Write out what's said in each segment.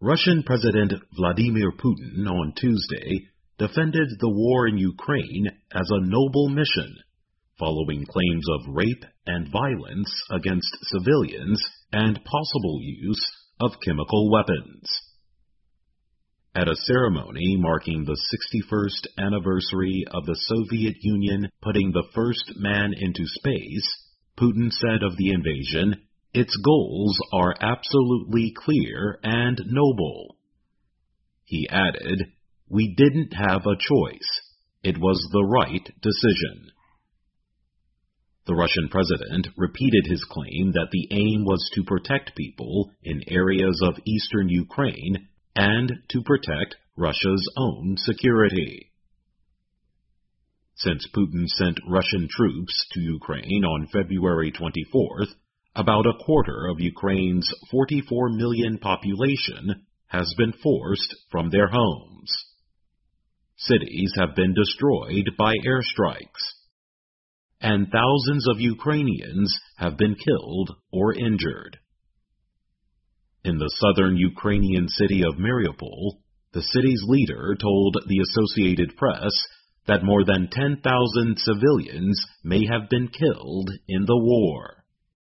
Russian President Vladimir Putin on Tuesday defended the war in Ukraine as a noble mission, following claims of rape and violence against civilians and possible use of chemical weapons. At a ceremony marking the 61st anniversary of the Soviet Union putting the first man into space, Putin said of the invasion, "Its goals are absolutely clear and noble." He added, "We didn't have a choice. It was the right decision." The Russian president repeated his claim that the aim was to protect people in areas of eastern Ukraine and to protect Russia's own security. Since Putin sent Russian troops to Ukraine on February 24th, about a quarter of Ukraine's 44 million population has been forced from their homes. Cities have been destroyed by airstrikes, and thousands of Ukrainians have been killed or injured. In the southern Ukrainian city of Mariupol, the city's leader told the Associated Press that more than 10,000 civilians may have been killed in the war.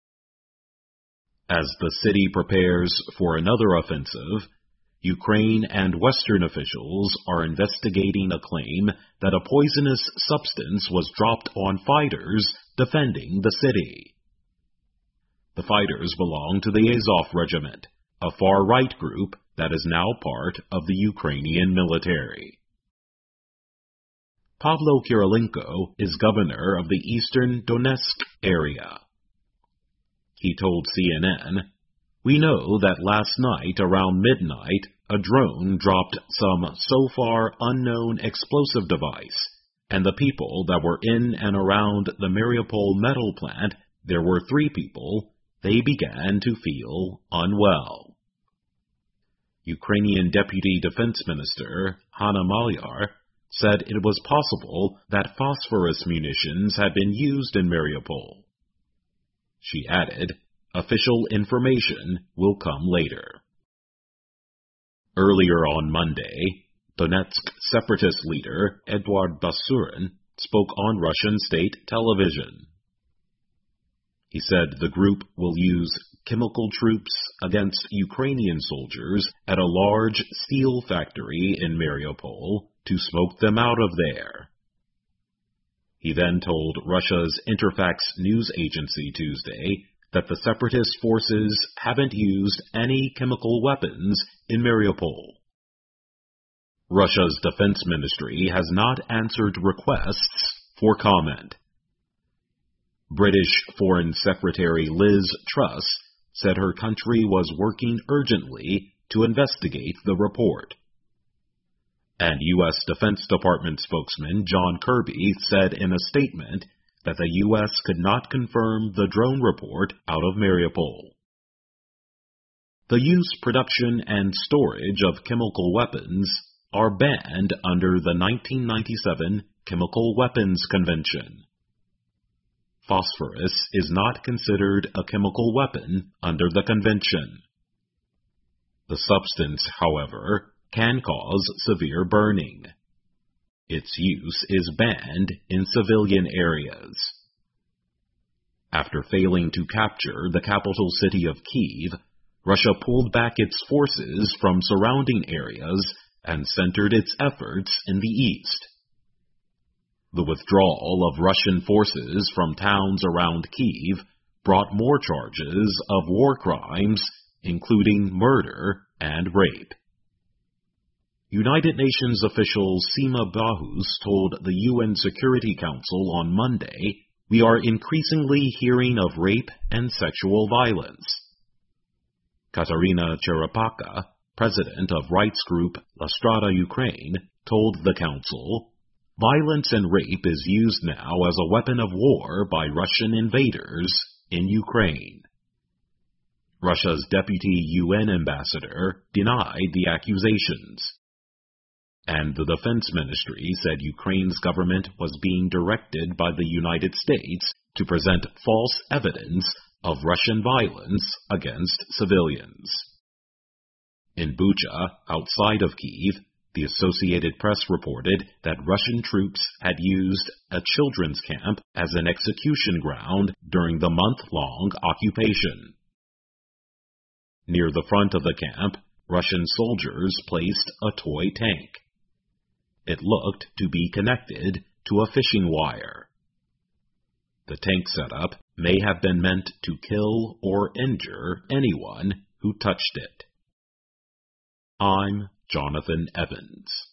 As the city prepares for another offensive, Ukraine and Western officials are investigating a claim that a poisonous substance was dropped on fighters defending the city. The fighters belong to the Azov Regiment, a far-right group that is now part of the Ukrainian military. Pavlo Kirilenko is governor of the eastern Donetsk area. He told CNN, "We know that last night around midnight, a drone dropped some so far unknown explosive device, and the people that were in and around the Mariupol metal plant, there were 3 people, they began to feel unwell." Ukrainian Deputy Defense Minister Hanna Maliar said it was possible that phosphorus munitions had been used in Mariupol. She added, "Official information will come later." Earlier on Monday, Donetsk separatist leader Eduard Basurin spoke on Russian state television. He said the group will use chemical troops against Ukrainian soldiers at a large steel factory in Mariupol to smoke them out of there. He then told Russia's Interfax news agency Tuesday that the separatist forces haven't used any chemical weapons in Mariupol. Russia's defense ministry has not answered requests for comment. British Foreign Secretary Liz Truss said her country was working urgently to investigate the report. And U.S. Defense Department spokesman John Kirby said in a statement that the U.S. could not confirm the drone report out of Mariupol. The use, production, and storage of chemical weapons are banned under the 1997 Chemical Weapons Convention. Phosphorus is not considered a chemical weapon under the convention. The substance, however, can cause severe burning. Its use is banned in civilian areas. After failing to capture the capital city of Kyiv, Russia pulled back its forces from surrounding areas and centered its efforts in the east. The withdrawal of Russian forces from towns around Kyiv brought more charges of war crimes, including murder and rape. United Nations official Sima Bahous told the UN Security Council on Monday, "We are increasingly hearing of rape and sexual violence." Katarina Cherepaka, president of rights group La Strada Ukraine, told the council, "Violence and rape is used now as a weapon of war by Russian invaders in Ukraine." Russia's deputy UN ambassador denied the accusations. And the defense ministry said Ukraine's government was being directed by the United States to present false evidence of Russian violence against civilians. In Bucha, outside of Kyiv, the Associated Press reported that Russian troops had used a children's camp as an execution ground during the month-long occupation. Near the front of the camp, Russian soldiers placed a toy tank. It looked to be connected to a fishing wire. The tank setup may have been meant to kill or injure anyone who touched it. I'm Jonathan Evans.